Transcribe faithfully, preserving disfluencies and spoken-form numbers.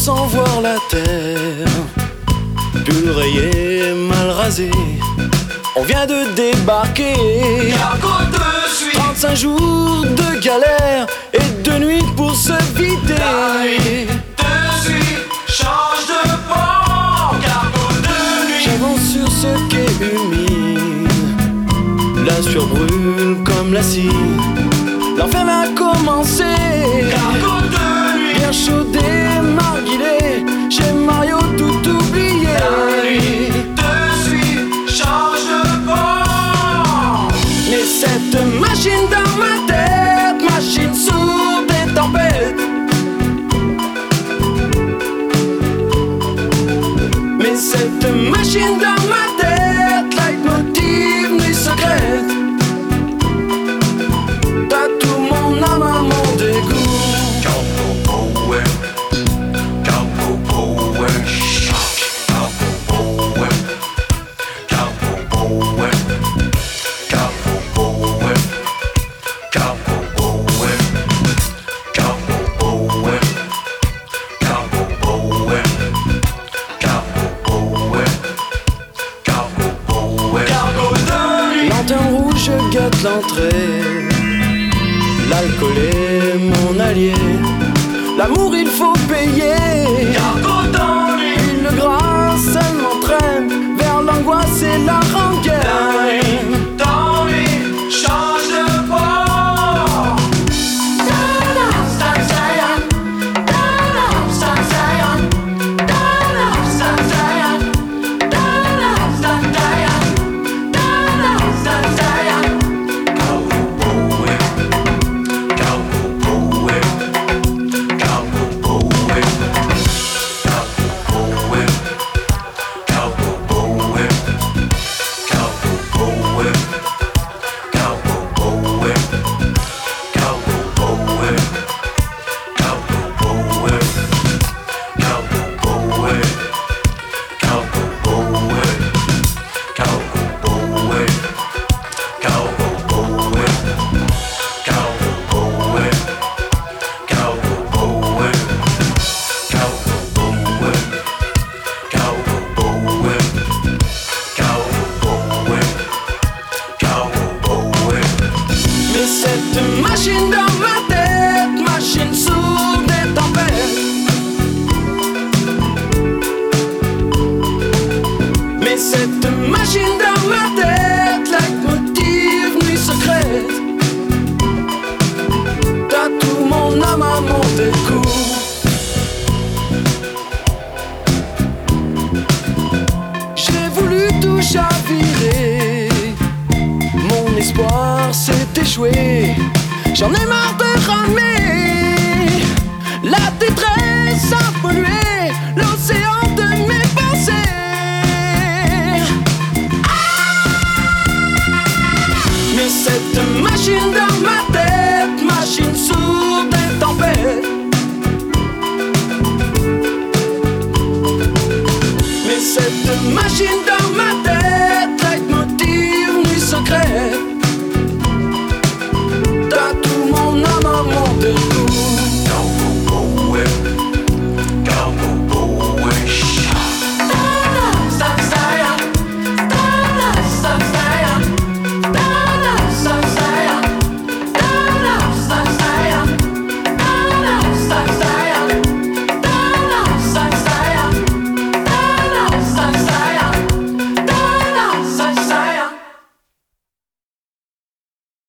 sans voir la terre, pull rayé, mal rasé. On vient de débarquer. Cargo te suit. Trente-cinq jours de galère et de nuit pour se vider. La nuit te suit, change de port. Cargo de nuit. J'avance sur ce quai humide, la sueur brûle comme l'acide. L'enfer a commencé. Cargo de nuit. Bien chaudé, marguilé, chez Mario tout oublié. La nuit te suit, change de port. Mais cette machine dans ma tête, machine sourde des tempêtes. Mais cette machine dans ma tête, leitmotiv, nuit secrète. T'as tout mon âme à mon dégoût. Je guette l'entrée, l'alcool est mon allié. L'amour il faut payer. Cargo d'ennui. Puis le gras ça m'entraîne vers l'angoisse et la rengaine. La nuit d'ennui, change de port. Cette machine dans ma tête, machine sourde des tempêtes. Mais cette machine dans ma tête, leitmotiv, nuit secrète. T'as tout mon âme à mon dégoût. J'ai voulu tout chavirer, mon espoir s'est échoué. J'en ai marre de ramer, la détresse a pollué l'océan de mes pensées. Ah! Mais cette machine dans ma tête, machine sourde des tempêtes. Mais cette machine dans ma tête,